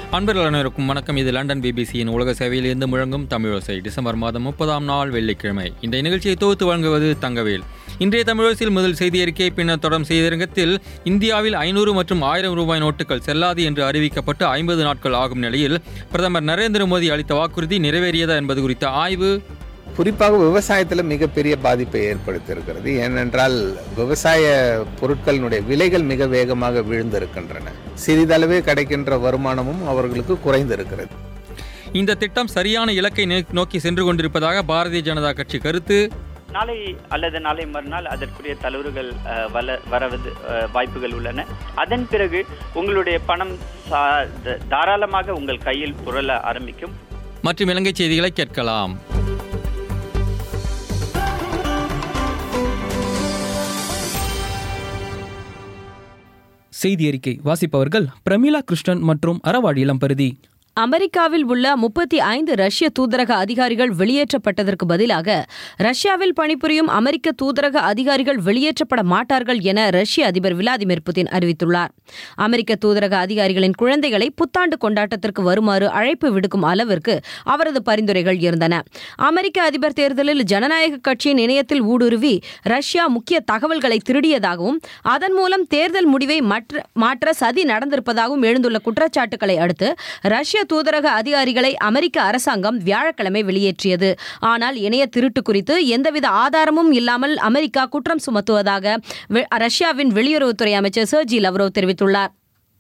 அன்பர்கள் அனைவருக்கும் வணக்கம். இது லண்டன் பிபிசியின் உலக சேவையிலிருந்து முழங்கும் தமிழோசை. டிசம்பர் மாதம் 30ஆம் நாள் வெள்ளிக்கிழமை. இந்த நிகழ்ச்சியை தொகுத்து வழங்குவது தங்கவேல். இன்றைய தமிழோசையில் முதல் செய்தி அறிக்கை, பின்னர் தொடரும் செய்தியரங்கத்தில் இந்தியாவில் 500 மற்றும் 1000 ரூபாய் நோட்டுகள் செல்லாது என்று அறிவிக்கப்பட்டு 50 நாட்கள் ஆகும் நிலையில் பிரதமர் நரேந்திர மோடி அளித்த வாக்குறுதி நிறைவேறியதா என்பது குறித்த ஆய்வு. குறிப்பாக விவசாயத்தில் மிகப்பெரிய பாதிப்பை ஏற்படுத்தியிருக்கிறது. ஏனென்றால் விவசாய பொருட்களினுடைய விலைகள் மிக வேகமாக விழுந்திருக்கின்றன. சிறிதளவே கிடைக்கின்ற வருமானமும் அவர்களுக்கு குறைந்திருக்கிறது. இந்த திட்டம் சரியான இலக்கை நோக்கி சென்று கொண்டிருப்பதாக பாரதிய ஜனதா கட்சி கருத்து. நாளை அல்லது நாளை மறுநாள் அதற்குரிய தலைவர்கள் வரவது வாய்ப்புகள் உள்ளன. அதன் பிறகு உங்களுடைய பணம் தாராளமாக உங்கள் கையில் புரள ஆரம்பிக்கும். மற்றும் இலங்கை செய்திகளை கேட்கலாம். செய்தி அறிக்கை வாசிப்பவர்கள் பிரமிளா கிருஷ்ணன் மற்றும் அறவாழி இளம்பருதி. அமெரிக்காவில் உள்ள 35 ரஷ்ய தூதரக அதிகாரிகள் வெளியேற்றப்பட்டதற்கு பதிலாக ரஷ்யாவில் பணிபுரியும் அமெரிக்க தூதரக அதிகாரிகள் வெளியேற்றப்பட மாட்டார்கள் என ரஷ்ய அதிபர் விளாடிமிர் புதின் அறிவித்துள்ளார். அமெரிக்க தூதரக அதிகாரிகளின் குழந்தைகளை புத்தாண்டு கொண்டாட்டத்திற்கு வருமாறு அழைப்பு விடுக்கும் அளவிற்கு அவரது பரிந்துரைகள் இருந்தன. அமெரிக்க அதிபர் தேர்தலில் ஜனநாயக கட்சியின் இணையத்தில் ஊடுருவி ரஷ்யா முக்கிய தகவல்களை திருடியதாகவும் அதன் மூலம் தேர்தல் முடிவை மாற்ற சதி நடந்திருப்பதாகவும் எழுந்துள்ள குற்றச்சாட்டுகளை அடுத்து ரஷ்ய தூதரக அதிகாரிகளை அமெரிக்க அரசாங்கம் வியாழக்கிழமை வெளியேற்றியது. ஆனால் இணைய திருட்டு குறித்து எந்தவித ஆதாரமும் இல்லாமல் அமெரிக்கா குற்றம் சுமத்துவதாக ரஷ்யாவின் வெளியுறவுத்துறை அமைச்சர் சர்ஜி லவ்ரோவ் தெரிவித்துள்ளார்.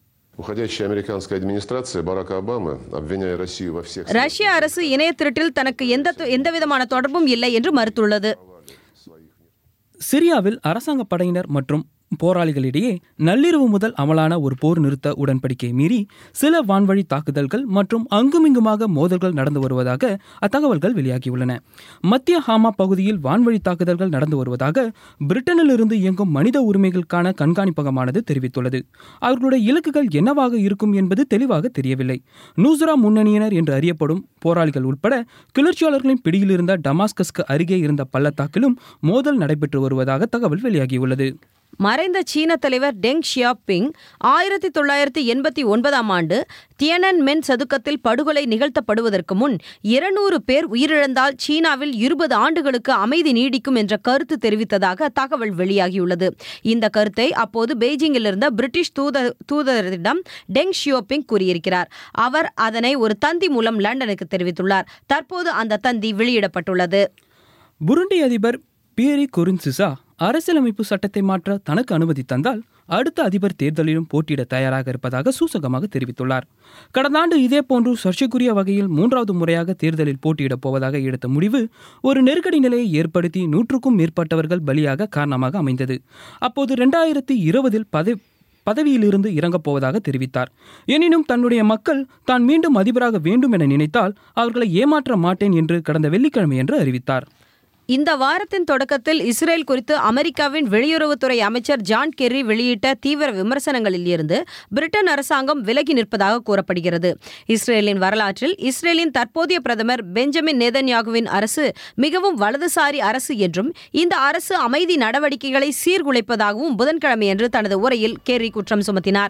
ரஷ்ய அரசு இணைய திருட்டில் தனக்கு எந்தவிதமான தொடர்பும் இல்லை என்று மறுத்துள்ளது. சிரியாவில் அரசாங்க படையினர் மற்றும் போராளிகளிடையே நள்ளிரவு முதல் அமலான ஒரு போர் நிறுத்த உடன்படிக்கை மீறி சில வான்வழி தாக்குதல்கள் மற்றும் அங்குமிங்குமாக மோதல்கள் நடந்து வருவதாக அத்தகவல்கள் வெளியாகியுள்ளன. மத்திய ஹாமா பகுதியில் வான்வழி தாக்குதல்கள் நடந்து வருவதாக பிரிட்டனிலிருந்து இயங்கும் மனித உரிமைகளுக்கான கண்காணிப்பகமானது தெரிவித்துள்ளது. அவர்களுடைய இலக்குகள் என்னவாக இருக்கும் என்பது தெளிவாக தெரியவில்லை. நூஸ்ரா முன்னணியினர் என்று அறியப்படும் போராளிகள் உட்பட கிளர்ச்சியாளர்களின் பிடியில் இருந்த டமாஸ்கஸ்க்கு அருகே இருந்த பள்ளத்தாக்கிலும் மோதல் நடைபெற்று வருவதாக தகவல் வெளியாகியுள்ளது. மறைந்த சீன தலைவர் டெங் ஷியாப்பிங் 1989ஆம் ஆண்டு தியனன்மென் சதுக்கத்தில் படுகொலை நிகழ்த்தப்படுவதற்கு முன் 200 பேர் உயிரிழந்தால் சீனாவில் 20 ஆண்டுகளுக்கு அமைதி நீடிக்கும் என்ற கருத்து தெரிவித்ததாக தகவல் வெளியாகியுள்ளது. இந்த கருத்தை அப்போது பெய்ஜிங்கில் இருந்த பிரிட்டிஷ் தூதரிடம் டெங் ஷியாப்பிங் கூறியிருக்கிறார். அவர் அதனை ஒரு தந்தி மூலம் லண்டனுக்கு தெரிவித்துள்ளார். தற்போது அந்த தந்தி வெளியிடப்பட்டுள்ளது. புருண்டி அதிபர் பியரி குருன்சிசா அரசியலமைப்பு சட்டத்தை மாற்ற தனக்கு அனுமதி தந்தால் அடுத்த அதிபர் தேர்தலிலும் போட்டியிட தயாராக இருப்பதாக சூசகமாக தெரிவித்துள்ளார். கடந்த ஆண்டு இதேபோன்று சர்ச்சைக்குரிய வகையில் 3வது முறையாக தேர்தலில் போட்டியிடப் போவதாக எடுத்த முடிவு ஒரு நெருக்கடி நிலையை ஏற்படுத்தி 100க்கும் மேற்பட்டவர்கள் பலியாக காரணமாக அமைந்தது. அப்போது 2020இல் பதவியிலிருந்து இறங்கப் போவதாக தெரிவித்தார். எனினும் தன்னுடைய மக்கள் தான் மீண்டும் அதிபராக வேண்டும் என நினைத்தால் அவர்களை ஏமாற்ற மாட்டேன் என்று கடந்த வெள்ளிக்கிழமை என்று அறிவித்தார். இந்த வாரத்தின் தொடக்கத்தில் இஸ்ரேல் குறித்து அமெரிக்காவின் வெளியுறவுத்துறை அமைச்சர் ஜான் கெர்ரி வெளியிட்ட தீவிர விமர்சனங்களில் இருந்து பிரிட்டன் அரசாங்கம் விலகி நிற்பதாக கூறப்படுகிறது. இஸ்ரேலின் வரலாற்றில் இஸ்ரேலின் தற்போதைய பிரதமர் பெஞ்சமின் நேதன்யாகுவின் அரசு மிகவும் வலதுசாரி அரசு என்றும் இந்த அரசு அமைதி நடவடிக்கைகளை சீர்குலைப்பதாகவும் புதன்கிழமையன்று தனது உரையில் கெர்ரி குற்றம் சுமத்தினார்.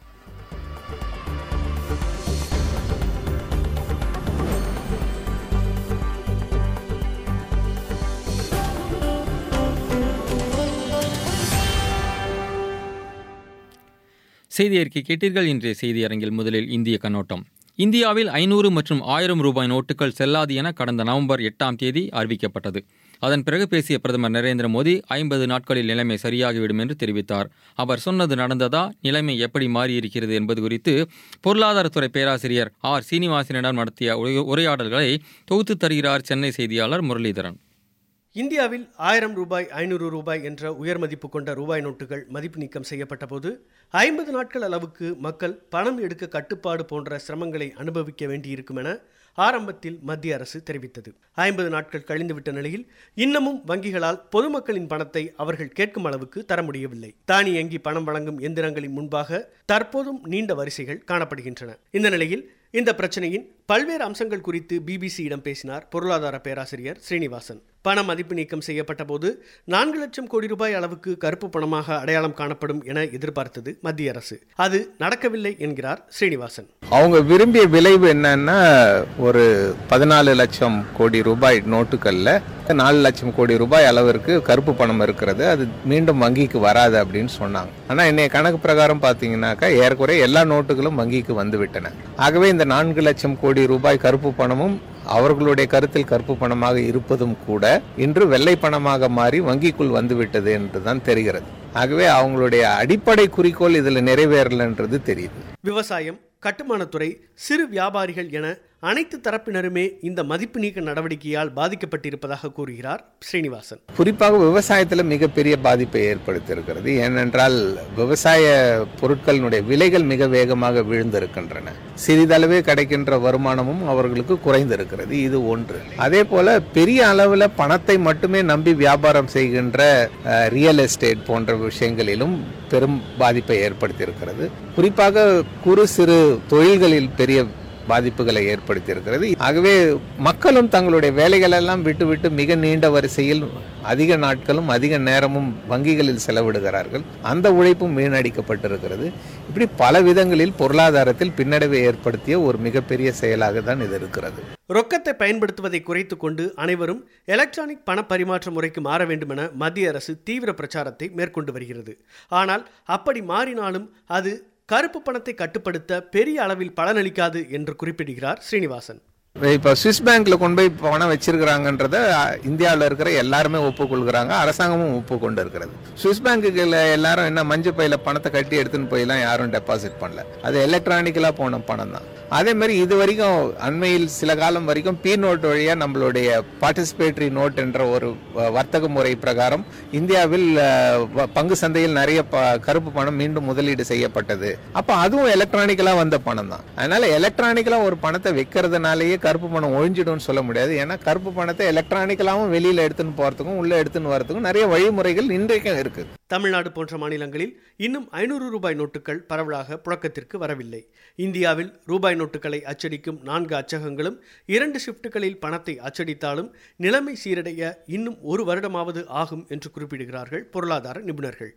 செய்தி அறிக்கை கேட்டீர்கள். இன்றைய செய்தி அரங்கில் முதலில் இந்திய கண்ணோட்டம். இந்தியாவில் 500 மற்றும் 1000 ரூபாய் நோட்டுகள் செல்லாது என கடந்த நவம்பர் 8ஆம் தேதி அறிவிக்கப்பட்டது. அதன் பிறகு பேசிய பிரதமர் நரேந்திர மோடி 50 நாட்களில் நிலைமை சரியாகிவிடும் என்று தெரிவித்தார். அவர் சொன்னது நடந்ததா, நிலைமை எப்படி மாறியிருக்கிறது என்பது குறித்து பொருளாதாரத்துறை பேராசிரியர் ஆர் சீனிவாசனிடம் நடத்திய உரையாடல்களை தொகுத்து தருகிறார் சென்னை செய்தியாளர் முரளிதரன். இந்தியாவில் 1000 ரூபாய் 500 ரூபாய் என்ற உயர் மதிப்பு கொண்ட ரூபாய் நோட்டுகள் மதிப்பு நீக்கம் செய்யப்பட்ட போது 50 நாட்கள் அளவுக்கு மக்கள் பணம் எடுக்க கட்டுப்பாடு போன்ற சிரமங்களை அனுபவிக்க வேண்டியிருக்கும் என ஆரம்பத்தில் மத்திய அரசு தெரிவித்தது. 50 நாட்கள் கழிந்துவிட்ட நிலையில் இன்னமும் வங்கிகளால் பொதுமக்களின் பணத்தை அவர்கள் கேட்கும் அளவுக்கு தர முடியவில்லை. தானியங்கி பணம் வழங்கும் எந்திரங்களின் முன்பாக தற்போதும் நீண்ட வரிசைகள் காணப்படுகின்றன. இந்த நிலையில் இந்த பிரச்சனையின் பல்வேறு அம்சங்கள் குறித்து பிபிசியிடம் பேசினார் பொருளாதார பேராசிரியர் ஸ்ரீனிவாசன். பண மதிப்பு நீக்கம் செய்யப்பட்ட போது 4 லட்சம் கோடி ரூபாய் அளவுக்கு கருப்பு பணமாக அடையாளம் காணப்படும் என எதிர்பார்த்தது மத்திய அரசு. அது நடக்கவில்லை என்கிறார் ஸ்ரீனிவாசன். அவங்க விரும்பிய விளைவு என்னன்னா, ஒரு 14 லட்சம் கோடி ரூபாய் நோட்டுகள்ல 4 லட்சம் கோடி ரூபாய் அளவிற்கு கருப்பு பணம் இருக்கிறது, அது மீண்டும் வங்கிக்கு வராது அப்படின்னு சொன்னாங்க. ஆனா இன்னைய கணக்கு பிரகாரம் பாத்தீங்கன்னாக்கா ஏறக்குறைய எல்லா நோட்டுகளும் வங்கிக்கு வந்து விட்டன. ஆகவே இந்த 4 லட்சம் கோடி ரூபாய் கருப்பு பணமும் அவர்களுடைய கருத்தில் கருப்பு பணமாக இருப்பதும் கூட இன்று வெள்ளை பணமாக மாறி வங்கிக்குள் வந்துவிட்டது என்றுதான் தெரிகிறது. ஆகவே அவங்களுடைய அடிப்படை குறிக்கோள் இதுல நிறைவேறலன்றது தெரியுது. விவசாயம், கட்டுமானத்துறை, சிறு வியாபாரிகள் என அனைத்து தரப்பினருமே இந்த மதிப்பு நீக்க நடவடிக்கையால் பாதிக்கப்பட்டிருப்பதாக கூறுகிறார் ஸ்ரீனிவாசன். குறிப்பாக விவசாயத்தில் மிகப்பெரிய பாதிப்பை ஏற்படுத்தியிருக்கிறது. ஏனென்றால் விவசாய பொருட்களினுடைய விலைகள் மிக வேகமாக விழுந்திருக்கின்றன. சிறிதளவே கிடைக்கின்ற வருமானமும் அவர்களுக்கு குறைந்திருக்கிறது. இது ஒன்று. அதே போல பெரிய அளவில் பணத்தை மட்டுமே நம்பி வியாபாரம் செய்கின்ற ரியல் எஸ்டேட் போன்ற விஷயங்களிலும் பெரும் பாதிப்பை ஏற்படுத்தியிருக்கிறது. குறிப்பாக குறு சிறு தொழில்களில் பெரிய பாதிப்புகளை ஏற்படுத்தியிருக்கிறது. ஆகவே மக்களும் தங்களுடைய வேலைகள் எல்லாம் விட்டுவிட்டு மிக நீண்ட வரிசையில் அதிக நாட்களும் அதிக நேரமும் வங்கிகளில் செலவிடுகிறார்கள். அந்த உழைப்பும் வீணடிக்கப்பட்டிருக்கிறது. இப்படி பல விதங்களில் பொருளாதாரத்தில் பின்னடைவை ஏற்படுத்திய ஒரு மிகப்பெரிய செயலாக தான் இது இருக்கிறது. ரொக்கத்தை பயன்படுத்துவதை குறைத்துக் கொண்டு அனைவரும் எலக்ட்ரானிக் பண பரிமாற்ற முறைக்கு மாற வேண்டும் என மத்திய அரசு தீவிர பிரச்சாரத்தை மேற்கொண்டு வருகிறது. ஆனால் அப்படி மாறினாலும் அது கருப்பு பணத்தை கட்டுப்படுத்த பெரிய அளவில் பலனளிக்காது என்று குறிப்பிடுகிறார் ஸ்ரீனிவாசன். இப்போ சுவிஸ் பேங்க்ல கொண்டு போய் பணம் வச்சிருக்கிறாங்கன்றத இந்தியாவில் இருக்கிற எல்லாருமே ஒப்புக்கொள்கிறாங்க, அரசாங்கமும் ஒப்புக்கொண்டு இருக்கிறது. சுவிஸ் பேங்குல எல்லாரும் என்ன மஞ்சள் பையில பணத்தை கட்டி எடுத்துன்னு போயெல்லாம் யாரும் டெபாசிட் பண்ணல, அது எலக்ட்ரானிக்கலா போன பணம் தான். அதே மாதிரி இது வரைக்கும் அண்மையில் சில காலம் வரைக்கும் பி நோட் வழியா நம்மளுடைய பார்ட்டிசிபேட்டரி நோட் என்ற ஒரு வர்த்தக முறை பிரகாரம் இந்தியாவில் பங்கு சந்தையில் நிறைய கருப்பு பணம் மீண்டும் முதலீடு செய்யப்பட்டது. அப்ப அதுவும் எலக்ட்ரானிக்கலா வந்த பணம் தான். அதனால எலக்ட்ரானிக்கலா ஒரு பணத்தை வைக்கிறதுனாலேயே கருப்பு பணம் ஒழிஞ்சிடும் சொல்ல முடியாது. ஏன்னா கருப்பு பணத்தை எலக்ட்ரானிக்கலாவும் வெளியில எடுத்துன்னு போறதுக்கும் உள்ள எடுத்துன்னு வரதுக்கும் நிறைய வழிமுறைகள் இன்றைக்கும் இருக்கு. தமிழ்நாடு போன்ற மாநிலங்களில் இன்னும் 500 ரூபாய் நோட்டுகள் பரவலாக புழக்கத்திற்கு வரவில்லை. இந்தியாவில் ரூபாய் நோட்டுகளை அச்சடிக்கும் 4 அச்சகங்களும் 2 ஷிப்டுகளில் பணத்தை அச்சடித்தாலும் நிலைமை சீரடைய இன்னும் 1 வருடமாவது ஆகும் என்று குறிப்பிடுகிறார்கள் பொருளாதார நிபுணர்கள்.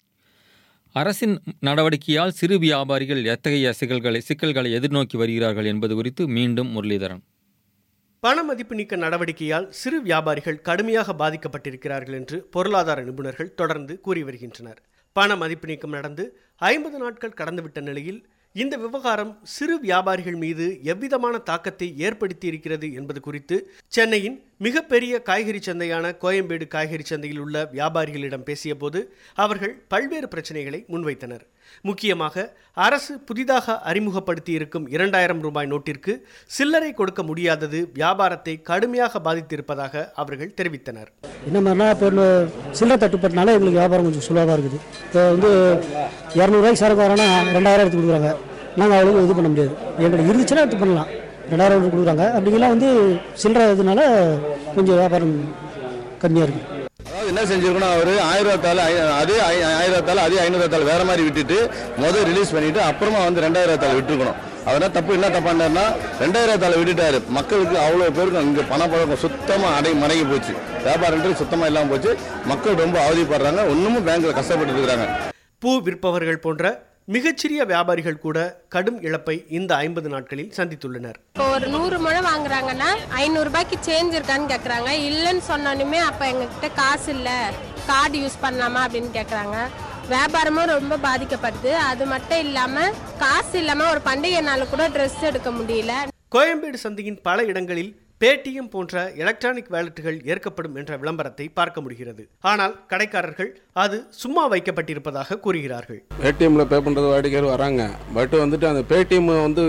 அரசின் நடவடிக்கையால் சிறு வியாபாரிகள் எத்தகைய சிக்கல்களை எதிர்நோக்கி வருகிறார்கள் என்பது குறித்து மீண்டும் முரளிதரன். பண மதிப்பு நீக்க நடவடிக்கையால் சிறு வியாபாரிகள் கடுமையாக பாதிக்கப்பட்டிருக்கிறார்கள் என்று பொருளாதார நிபுணர்கள் தொடர்ந்து கூறி வருகின்றனர். பண மதிப்பு நீக்கம் நடந்து 50 நாட்கள் கடந்துவிட்ட நிலையில் இந்த விவகாரம் சிறு வியாபாரிகள் மீது எவ்விதமான தாக்கத்தை ஏற்படுத்தி இருக்கிறது என்பது குறித்து சென்னையின் மிகப்பெரிய காய்கறி சந்தையான கோயம்பேடு காய்கறி சந்தையில் உள்ள வியாபாரிகளிடம் பேசிய போது அவர்கள் பல்வேறு பிரச்சனைகளை முன்வைத்தனர். முக்கியமாக அரசு புதிதாக அறிமுகப்படுத்தி இருக்கும் 2000 ரூபாய் நோட்டிற்கு சில்லறை கொடுக்க முடியாதது வியாபாரத்தை கடுமையாக பாதித்திருப்பதாக அவர்கள் தெரிவித்தனர். என்ன மாதிரினா இப்போ சில்லறை தட்டுப்பட்டனால எங்களுக்கு வியாபாரம் கொஞ்சம் சுலபாக இருக்குது. இப்போ 200 ரூபாய்க்கு சரக்கு வரனா 2000 எடுத்து கொடுக்குறாங்க. நாங்கள் அவ்வளோ இது பண்ண முடியாது. எங்களுக்கு இருந்துச்சுன்னா எடுத்து பண்ணலாம். 2000 எடுத்து கொடுக்குறாங்க. அப்படிங்கெல்லாம் சில்லறை இதனால கொஞ்சம் வியாபாரம் கம்மியாக இருக்குது. அதாவது என்ன செஞ்சிருக்கணும், அவர் 1000 அதே 1000 அதே 500 வேற மாதிரி விட்டுட்டு முதல் ரிலீஸ் பண்ணிட்டு அப்புறமா 2000 விட்டுருக்கணும். அதெல்லாம் தப்பு. என்ன தப்பாண்டா 2000 விட்டுட்டாரு. மக்களுக்கு அவ்வளோ பேருக்கு இங்கே பணப்பழக்கம் சுத்தமாக மடங்கி போச்சு. வியாபாரன்றது சுத்தமாக இல்லாமல் போச்சு. மக்கள் ரொம்ப அவதிப்படுறாங்க. ஒன்றுமும் பேங்க்ல கஷ்டப்பட்டு இருக்கிறாங்க. பூ விற்பவர்கள் போன்ற மிகச்சிறிய வியாபாரிகள் கூட கடும் இழப்பை இந்த 50 நாட்களில் சந்தித்துள்ளனர். இப்போ ஒரு 100 முழம் வாங்குறாங்கன்னா 500 ரூபாய்க்கு சேஞ்ச் இருக்கான்னு கேட்குறாங்க. இல்லைன்னு சொன்னாலுமே அப்போ எங்ககிட்ட காசு இல்லை, கார்டு யூஸ் பண்ணலாமா அப்படின்னு கேட்குறாங்க. வியாபாரமும் ரொம்ப பாதிக்கப்படுது. அது மட்டும் இல்லாமல் காசு இல்லாமல் ஒரு பண்டிகை நாள் கூட ட்ரெஸ் எடுக்க முடியல. கோயம்பேடு சந்தையின் பல இடங்களில் பேடிஎம் போன்ற எலக்ட்ரானிக் வேலட்டுகள் ஏற்கப்படும் என்ற விளம்பரத்தை பார்க்க முடிகிறது. ஆனால் கடைக்காரர்கள் அது சும்மா வைக்கப்பட்டிருப்பதாக கூறுகிறார்கள். ஏடிஎம்ல பே பண்றது வாடிக்கையாளர் வராங்க. பட் அந்த பேடிஎம்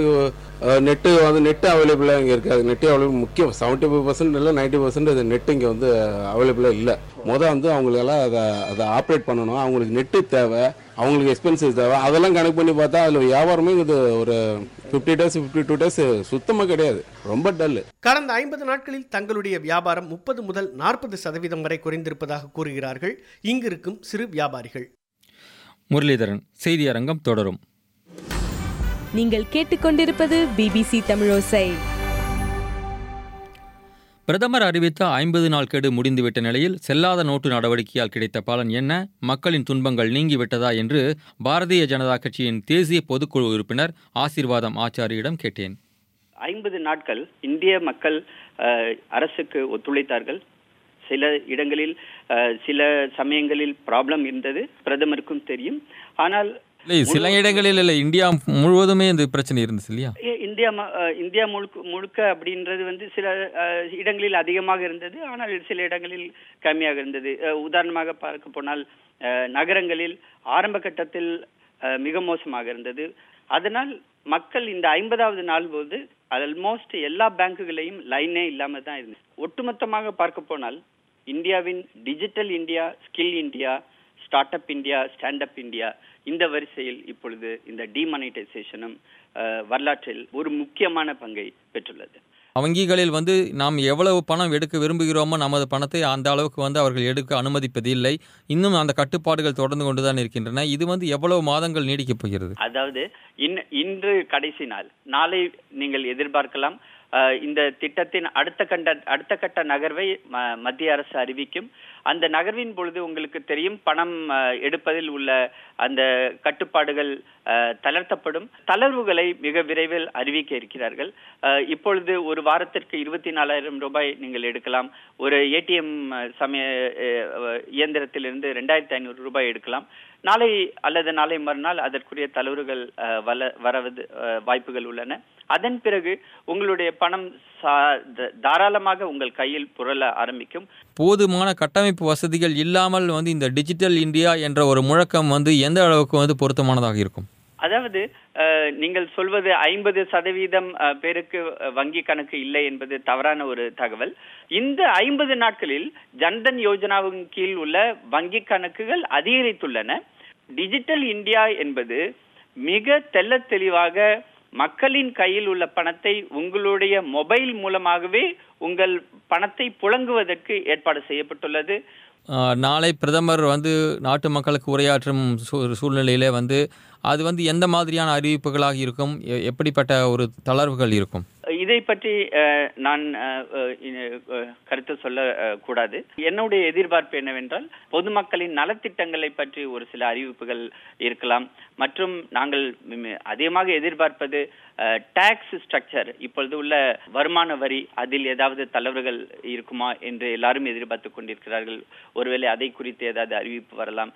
நெட் அவைலபிளா இங்க இருக்காது. நெட் அவைலபிள் முக்கியம். 75% இல்லை 90% நெட் இங்க அவைலபிளா இல்லை. அவங்களுக்கெல்லாம் அதை ஆப்ரேட் பண்ணணும். அவங்களுக்கு நெட்டு தேவை, அவங்களுக்கு எக்ஸ்பென்சிவ் தேவை. அதெல்லாம் கணக்கு பண்ணி பார்த்தா அதில் வியாபாரமே ஒரு 50 days 52 days சுத்தமாக கிடையாது. ரொம்ப டல்லு. கடந்த 50 நாட்களில் தங்களுடைய வியாபாரம் 30 முதல் 40% வரை குறைந்திருப்பதாக கூறுகிறார்கள் இங்கிருக்கும் சிறு வியாபாரிகள். முரளிதரன். செய்தி அரங்கம் தொடரும். நீங்கள் கேட்டுக்கொண்டிருப்பது பிபிசி தமிழோசை. பிரதமர் அறிவித்த 50 நாள் கெடு முடிந்துவிட்ட நிலையில் செல்லாத நோட்டு நடவடிக்கையால் கிடைத்த பலன் என்ன, மக்களின் துன்பங்கள் நீங்கிவிட்டதா என்று பாரதிய ஜனதா கட்சியின் தேசிய பொதுக்குழு உறுப்பினர் ஆசீர்வாதம் ஆச்சாரியிடம் கேட்டேன். 50 நாட்கள் இந்திய மக்கள் அரசுக்கு ஒத்துழைத்தார்கள். சில இடங்களில் சில சமயங்களில் ப்ராப்ளம் இருந்தது, பிரதமருக்கும் தெரியும். ஆனால் சில இடங்களில் இல்லை, இந்தியா முழுவதுமே இந்த பிரச்சனை இருந்துச்சு இல்லையா? இந்தியா முழுக்க அப்படின்றது சில இடங்களில் அதிகமாக இருந்தது, ஆனால் சில இடங்களில் கம்மியாக இருந்தது. உதாரணமாக பார்க்க போனால் நகரங்களில் ஆரம்ப கட்டத்தில் மிக மோசமாக இருந்தது. அதனால் மக்கள் இந்த 50வது நாள் போது ஆல்மோஸ்ட் எல்லா பேங்குகளையும் லைனே இல்லாம தான் இருந்துச்சு. ஒட்டுமொத்தமாக பார்க்க போனால் இந்தியாவின் digital India, skill India, start up India, stand up India, இந்த வரிசையில் இப்பொழுது இந்த டிமானிட்டைசேஷனும் வரலாற்றில் ஒரு முக்கியமான பங்கை பெற்றுள்ளது. வங்கிகளில் நாம் எவ்வளவு பணம் எடுக்க விரும்புகிறோமோ நமது பணத்தை அந்த அளவுக்கு அவர்கள் எடுக்க அனுமதிப்பதில்லை. இன்னும் அந்த கட்டுப்பாடுகள் தொடர்ந்து கொண்டுதான் இருக்கின்றன. இது எவ்வளவு மாதங்கள் நீடிக்கப் போகிறது? அதாவது இன்று கடைசி நாள், நாளை நீங்கள் எதிர்பார்க்கலாம். இந்த திட்டத்தின் அடுத்த கட்ட நகர்வை மத்திய அரசு அறிவிக்கும். அந்த நகர்வின் பொழுது உங்களுக்கு தெரியும், பணம் எடுப்பதில் உள்ள அந்த கட்டுப்பாடுகள் தளர்த்தப்படும். தளர்வுகளை மிக விரைவில் அறிவிக்க இருக்கிறார்கள். இப்பொழுது ஒரு வாரத்திற்கு 24,000 ரூபாய் நீங்கள் எடுக்கலாம். ஒரு ஏடிஎம் இயந்திரத்திலிருந்து 2,500 ரூபாய் எடுக்கலாம். நாளை அல்லது நாளை மறுநாள் அதற்குரிய தளர்வுகள் வரவது வாய்ப்புகள் உள்ளன. அதன் பிறகு உங்களுடைய பணம் தாராளமாக உங்கள் கையில் புரள ஆரம்பிக்கும். போதுமான கட்டமைப்பு வசதிகள் இல்லாமல் இந்த டிஜிட்டல் இந்தியா என்ற ஒரு முழக்கம் எந்த அளவுக்கு பொருத்தமானதாக இருக்கும்? அதாவது நீங்கள் சொல்வது 50% பேருக்கு வங்கி கணக்கு இல்லை என்பது தவறான ஒரு தகவல். இந்த 50 நாட்களில் ஜன்தன் யோஜனாவின் கீழ் உள்ள வங்கி கணக்குகள் அதிகரித்துள்ளன. டிஜிட்டல் இந்தியா என்பது மிக தெள்ள தெளிவாக மக்களின் கையில் உள்ள பணத்தை உங்களுடைய மொபைல் மூலமாகவே உங்கள் பணத்தை புழங்குவதற்கு ஏற்பாடு செய்யப்பட்டுள்ளது. நாளை பிரதமர் நாட்டு மக்களுக்கு உரையாற்றும் சூழ்நிலையிலே அது எந்த மாதிரியான அறிவிப்புகளாக இருக்கும், எப்படிப்பட்ட ஒரு தளர்வுகள் இருக்கும்? இதை பற்றி நான் கருத்து சொல்ல கூடாது. என்னுடைய எதிர்பார்ப்பு என்னவென்றால், பொதுமக்களின் நலத்திட்டங்களை பற்றி ஒரு சில அறிவிப்புகள் இருக்கலாம். மற்றும் நாங்கள் அதிகமாக எதிர்பார்ப்பது டாக்ஸ் ஸ்ட்ரக்சர், இப்பொழுது உள்ள வருமான வரி, அதில் ஏதாவது தளர்வுகள் இருக்குமா என்று எல்லாரும் எதிர்பார்த்து கொண்டிருக்கிறார்கள். ஒருவேளை அதை குறித்து ஏதாவது அறிவிப்பு வரலாம்.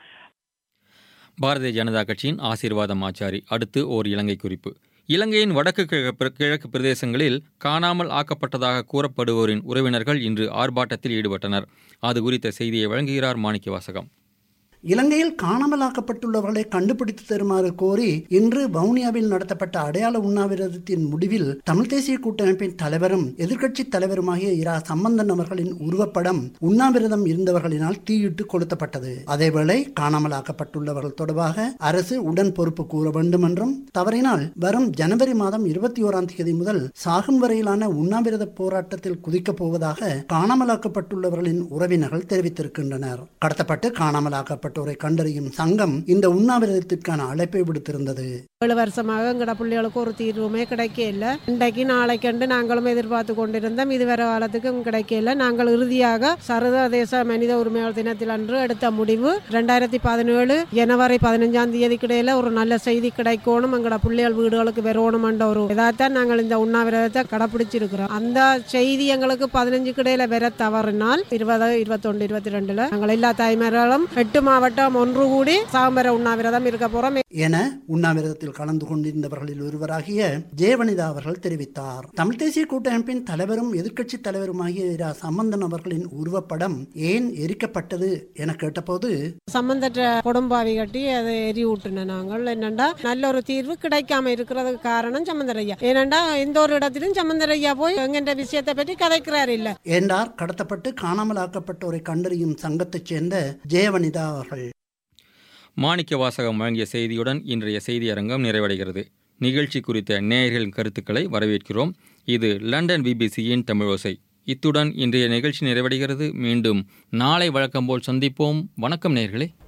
பாரதிய ஜனதா கட்சியின் ஆசீர்வாதம் ஆச்சாரி. அடுத்து ஓர் இலங்கை குறிப்பு. இலங்கையின் வடக்கு கிழக்கு பிரதேசங்களில் காணாமல் ஆக்கப்பட்டதாக கூறப்படுவோரின் உறவினர்கள் இன்று ஆர்ப்பாட்டத்தில் ஈடுபட்டனர். அது குறித்த செய்தியை வழங்குகிறார் மாணிக்க வாசகம். இலங்கையில் காணாமலாக்கப்பட்டுள்ளவர்களை கண்டுபிடித்து தருமாறு கோரி இன்று வவுனியாவில் நடத்தப்பட்ட அடையாள உண்ணாவிரதத்தின் முடிவில் தமிழ் தேசிய கூட்டமைப்பின் தலைவரும் எதிர்க்கட்சி தலைவருமாகிய இரா சம்பந்தன் அவர்களின் உருவப்படம் உண்ணாவிரதம் இருந்தவர்களினால் தீயிட்டு கொளுத்தப்பட்டது. அதேவேளை காணாமலாக்கப்பட்டுள்ளவர்கள் தொடர்பாக அரசு உடன் பொறுப்பு கூற வேண்டும் என்றும், தவறினால் வரும் ஜனவரி மாதம் 21ஆம் தேதி முதல் சாகும் வரையிலான உண்ணாவிரத போராட்டத்தில் குதிக்கப் போவதாக காணாமலாக்கப்பட்டுள்ளவர்களின் உறவினர்கள் தெரிவித்திருக்கின்றனர். கடத்தப்பட்டு காணாமலாக்கப்பட்ட கண்டறியும் சங்கம் இந்த உண்ணாவிரதத்திற்கான அழைப்பை விடுத்திருந்தது. 7 வருஷமாக எங்கட பிள்ளைகளுக்கு ஒரு தீர்வுமே கிடைக்கல. இன்றைக்கு நாளைக்கண்டு நாங்களும் எதிர்பார்த்து கொண்டிருந்தோம். இதுவரை காலத்துக்கும் கிடைக்கல. நாங்கள் இறுதியாக சர்வதேச மனித உரிமைகள் தினத்தில் அன்று எடுத்த முடிவு 2017 ஜனவரி 15ஆம் தேதிக்கிடையில ஒரு நல்ல செய்தி கிடைக்கணும், எங்கட பிள்ளைகள் வீடுகளுக்கு வரணும் என்ற ஒரு இதைத்தான் நாங்கள் இந்த உண்ணாவிரதத்தை கடைபிடிச்சிருக்கிறோம். அந்த செய்தி எங்களுக்கு 15 கிடையில வர தவறினால் 20, 21, 22 நாங்கள் எல்லா தாய்மார்களும் 8 மாவட்டம் ஒன்று கூடி சாமர உண்ணாவிரதம் இருக்க போறோம் என உண்ணாவிரதத்தில் கலந்து கொண்டிருந்தவர்களில் ஒருவராகிய ஜெயவனிதா அவர்கள் தெரிவித்தார். தமிழ் தேசிய கூட்டமைப்பின் தலைவரும் எதிர்க்கட்சி தலைவருமாகிய இரா சம்பந்தன் அவர்களின் உருவப்படம் ஏன் எரிக்கப்பட்டது என கேட்டபோது, சம்பந்தற்ற கொடும்பாவி கட்டி அதை எரியூட்டின. நாங்கள் என்னண்டா நல்ல ஒரு தீர்வு கிடைக்காம இருக்கிறதுக்கு காரணம் சம்பந்தரையா. ஏனண்டா எந்த ஒரு இடத்திலும் சம்பந்தரையா போய் எங்கென்ற விஷயத்தை பற்றி கதைக்கிறார் இல்ல என்றார் கடத்தப்பட்டு காணாமலாக்கப்பட்டோரை கண்டறியும் சங்கத்தைச் சேர்ந்த ஜெயவனிதா அவர்கள். மாணிக்க வாசகம் வழங்கிய செய்தியுடன் இன்றைய செய்தி அரங்கம் நிறைவடைகிறது. நிகழ்ச்சி குறித்த நேயர்களின் கருத்துக்களை வரவேற்கிறோம். இது லண்டன் பிபிசியின் தமிழோசை. இத்துடன் இன்றைய நிகழ்ச்சி நிறைவடைகிறது. மீண்டும் நாளை வழக்கம் போல் சந்திப்போம். வணக்கம் நேயர்களே.